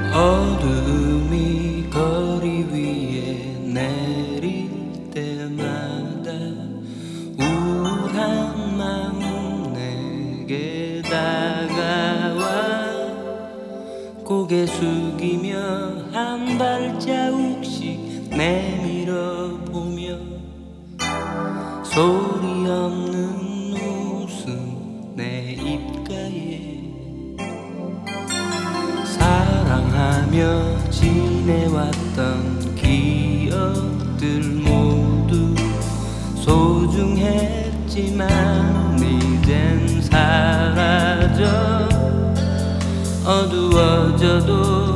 어둠이 거리 위에 내릴 때마다 우울한 마음 내게 다가와 고개 숙이며 한 발자국씩 내밀어 보며 소리 없는 웃음 내 입가에 사랑하며 지내왔던 기억들 모두 소중했지만 이젠 사라져 어두워져도